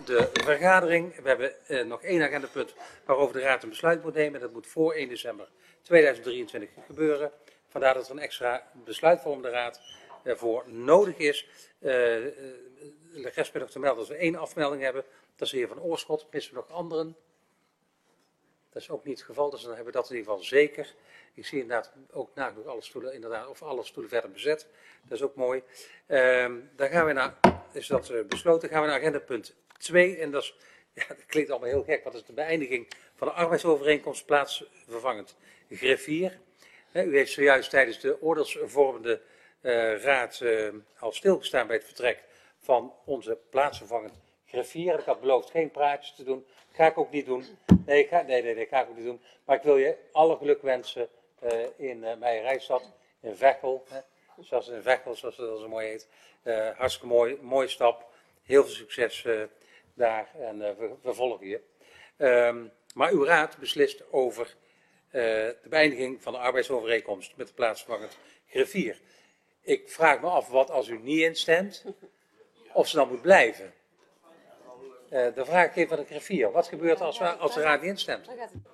de vergadering. We hebben nog één agendapunt waarover de Raad een besluit moet nemen. Dat moet voor 1 december 2023 gebeuren. Vandaar dat er een extra besluitvormende raad voor nodig is. De rest ben nog te melden dat we 1 afmelding hebben. Dat is de heer Van Oorschot. Missen we nog anderen? Dat is ook niet het geval, dus dan hebben we dat in ieder geval zeker. Ik zie inderdaad ook nagenoeg alle stoelen, alle stoelen verder bezet. Dat is ook mooi. Dan gaan we naar, is dat besloten, gaan we naar agendapunt 2. En dat is, ja, dat klinkt allemaal heel gek, want dat is de beëindiging van de arbeidsovereenkomst plaatsvervangend griffier. U heeft zojuist tijdens de oordeelsvormende raad al stilgestaan bij het vertrek van onze plaatsvervangend griffier. Ik had beloofd geen praatjes te doen. Ga ik ook niet doen. Nee, ga ik ook niet doen. Maar ik wil je alle geluk wensen in Meijerijstad, in Veghel. Zoals het zo mooi heet. Hartstikke mooi, mooie stap. Heel veel succes daar en we volgen je. Maar uw raad beslist over de beëindiging van de arbeidsovereenkomst met de plaatsvervangend griffier. Ik vraag me af wat als u niet instemt, of ze dan moet blijven. De vraag even van de griffier. Wat gebeurt als de raad niet instemt?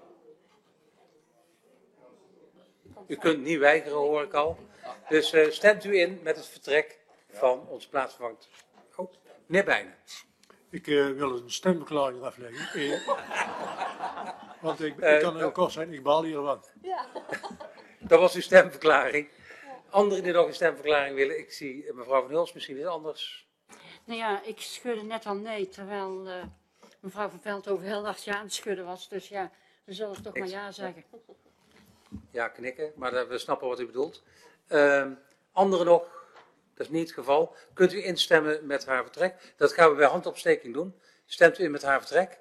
U kunt niet weigeren, hoor ik al. Dus stemt u in met het vertrek van ons plaatsvervangend. Oh, meneer Bijnen. Ik wil een stemverklaring afleggen. Want ik kan heel kort zijn, ik baal hiervan. Ja. Dat was uw stemverklaring. Anderen die nog een stemverklaring willen. Ik zie mevrouw Van Hulst misschien iets anders. Nou ja, ik schudde net al nee, terwijl mevrouw van Veldhoven heel hard ja aan het schudden was. Dus ja, we zullen toch maar ja zeggen. Ja, knikken, maar we snappen wat u bedoelt. Anderen nog, dat is niet het geval. Kunt u instemmen met haar vertrek? Dat gaan we bij handopsteking doen. Stemt u in met haar vertrek?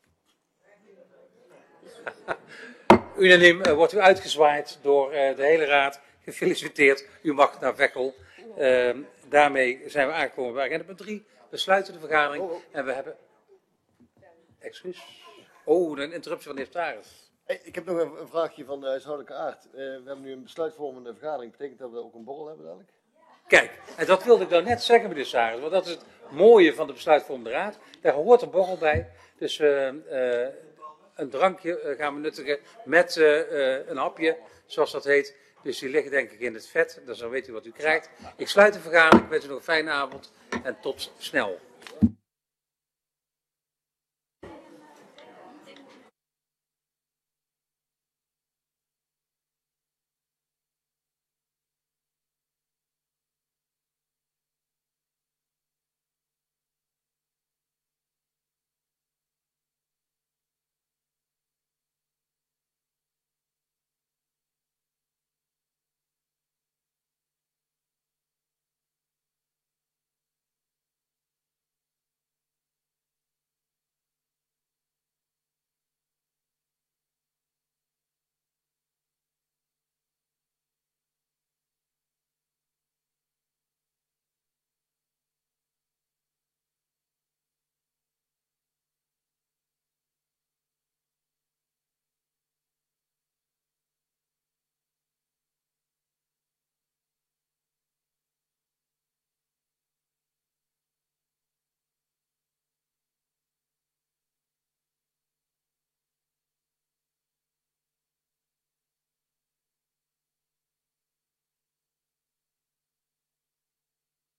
Unaniem wordt u uitgezwaaid door de hele raad. Gefeliciteerd, u mag naar Veghel. Daarmee zijn we aangekomen bij agenda punt 3. We sluiten de vergadering en we hebben... Excuus. Oh, een interruptie van de heer Staris. Ik heb nog een vraagje van de huishoudelijke aard. We hebben nu een besluitvormende vergadering. Betekent dat we ook een borrel hebben dadelijk? Kijk, en dat wilde ik nou net zeggen, meneer Staris. Want dat is het mooie van de besluitvormende raad. Daar hoort een borrel bij. Dus een drankje gaan we nuttigen met een hapje, zoals dat heet. Dus die liggen denk ik in het vet. Dus dan weet u wat u krijgt. Ik sluit de vergadering. Ik wens u nog een fijne avond en tot snel.